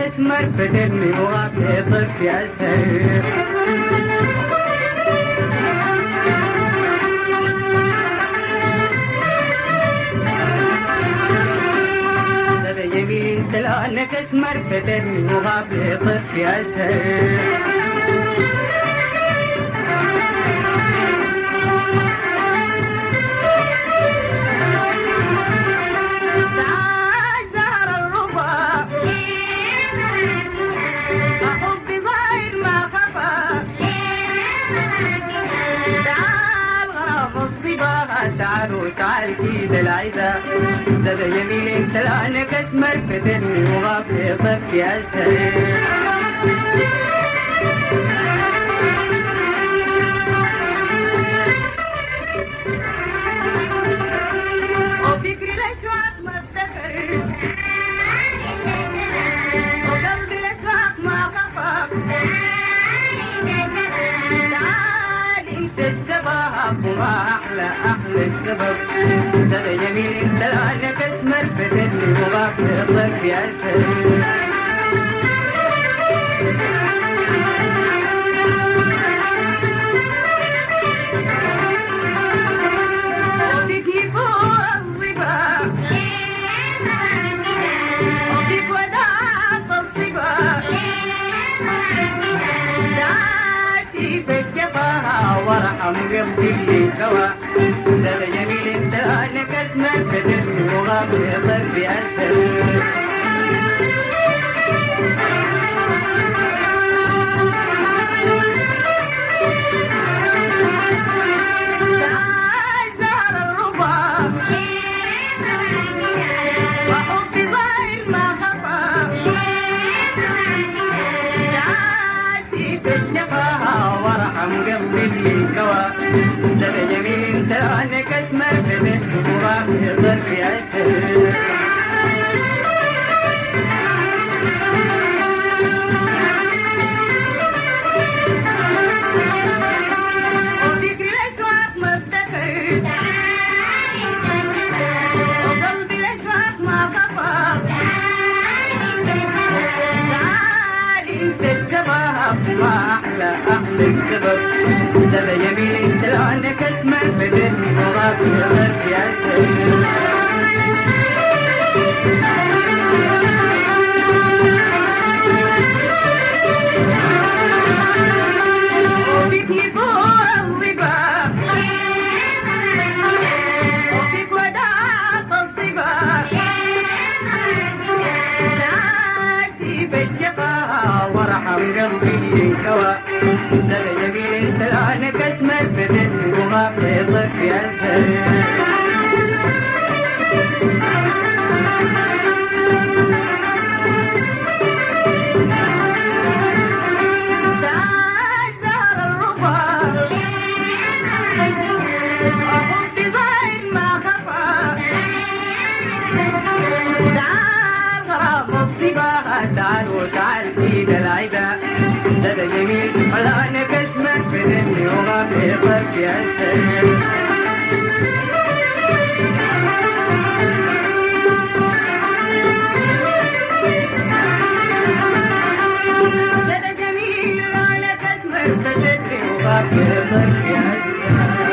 اسمر فتني وغطيتك يا سرير يمين سلانك اسمر فتني وغطيتك يا سرير تعالوا تعال كيد العدا زاد يمين انت لانك اسمر فتني وغطيتك يا سرير وفكري الاشواق ما افتكر وقلبي الاشواق ما خفق تعال انت الشباب وما احلى السبب ده جميل انت لانك اسمر فتني وغطيتك يا سرير وفيك فوق الظبا وفيك وداعة الصبا دعاتي بالجفا وارحم قلبي اللي سوا ده جميل انت لانك اسمر فتني وغطيتك يا سرير تعال زهر الربا وحبي ضايل ما خطا تعاتي بالجفا وارحم قلبي اللي انكوى ده جميل انت لانك اسمر فتني وغطيتك يا سرير وفكري الاشواق ما افتكر وقلبي الاشواق ما خفق تعال انت السبب ما احلى السبب ده يمين انت لانك اسمر فتني وغطيتك يا سرير وفيك فوق الظبا وفيك وداعة الصبا دعاتي بالجفا وارحم قلبي اللي انكوى ده جميل انت لانك اسمر فتني وغطيتك يا سرير تعال وتعال كيد العدا ده جميل لانك اسمر فتني وغطيتك يا سرير ده جميل لانك اسمر فتني وغطيتك يا سرير